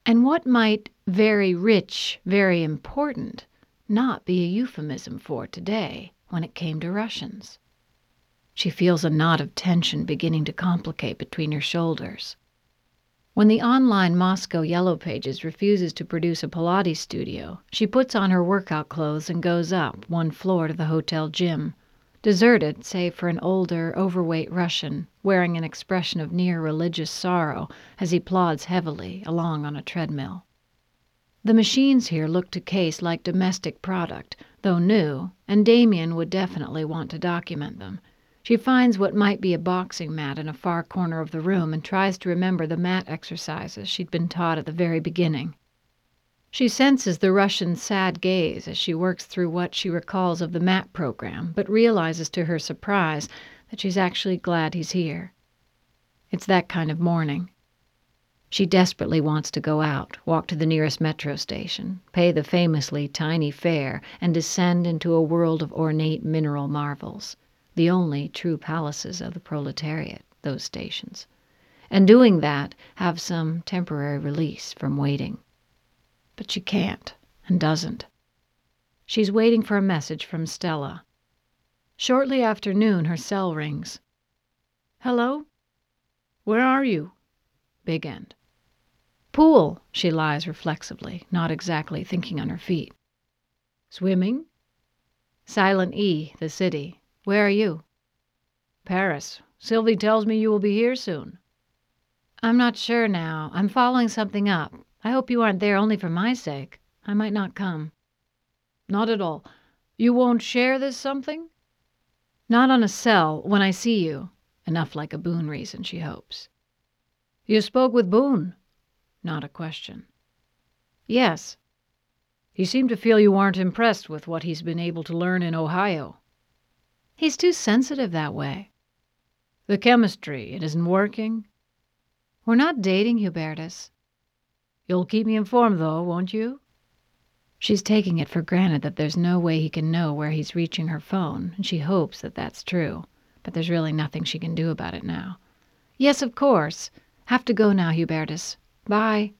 And what might very rich, very important not be a euphemism for today when it came to Russians? She feels a knot of tension beginning to complicate between her shoulders. When the online Moscow Yellow Pages refuses to produce a Pilates studio, she puts on her workout clothes and goes up one floor to the hotel gym, deserted save for an older, overweight Russian wearing an expression of near religious sorrow as he plods heavily along on a treadmill. The machines here look to Case like domestic product, though new, and Damien would definitely want to document them. She finds what might be a boxing mat in a far corner of the room and tries to remember the mat exercises she'd been taught at the very beginning. She senses the Russian's sad gaze as she works through what she recalls of the mat program, but realizes to her surprise that she's actually glad he's here. It's that kind of morning. She desperately wants to go out, walk to the nearest metro station, pay the famously tiny fare, and descend into a world of ornate mineral marvels, the only true palaces of the proletariat, those stations. And doing that, have some temporary release from waiting. But she can't, and doesn't. She's waiting for a message from Stella. Shortly after noon, her cell rings. "Hello? Where are you?" Big End. "Pool," she lies reflexively, not exactly thinking on her feet. "Swimming?" "Silent E, the city. Where are you?" "Paris. Sylvie tells me you will be here soon." "I'm not sure now. I'm following something up. I hope you aren't there only for my sake. I might not come." "Not at all. You won't share this something?" "Not on a cell, when I see you." Enough like a Boone reason, she hopes. "You spoke with Boone?" Not a question. "Yes." "He seemed to feel you weren't impressed with what he's been able to learn in Ohio." "He's too sensitive that way." "The chemistry, it isn't working?" "We're not dating, Hubertus." "You'll keep me informed, though, won't you?" She's taking it for granted that there's no way he can know where he's reaching her phone, and she hopes that that's true, but there's really nothing she can do about it now. "Yes, of course. Have to go now, Hubertus. Bye."